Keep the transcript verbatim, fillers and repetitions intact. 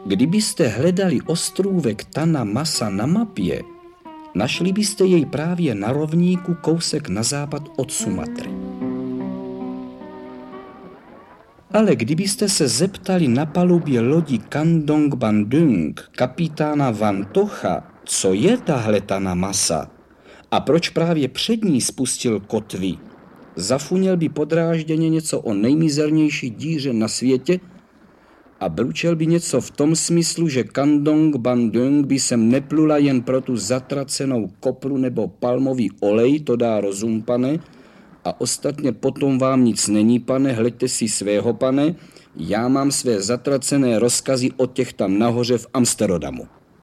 Kdybyste hledali ostrůvek Tana Masa na mapě, našli byste jej právě na rovníku kousek na západ od Sumatry. Ale kdybyste se zeptali na palubě lodi Kandong Bandung kapitána Van Tocha, co je tahle Tana Masa a proč právě před ní spustil kotvy, zafuněl by podrážděně něco o nejmizernější díře na světě a bručel by něco v tom smyslu, že Kandong Bandung by sem neplula jen pro tu zatracenou kopru nebo palmový olej, to dá rozum, pane, a ostatně potom vám nic není, pane, hleďte si svého, pane, já mám své zatracené rozkazy od těch tam nahoře v Amsterdamu.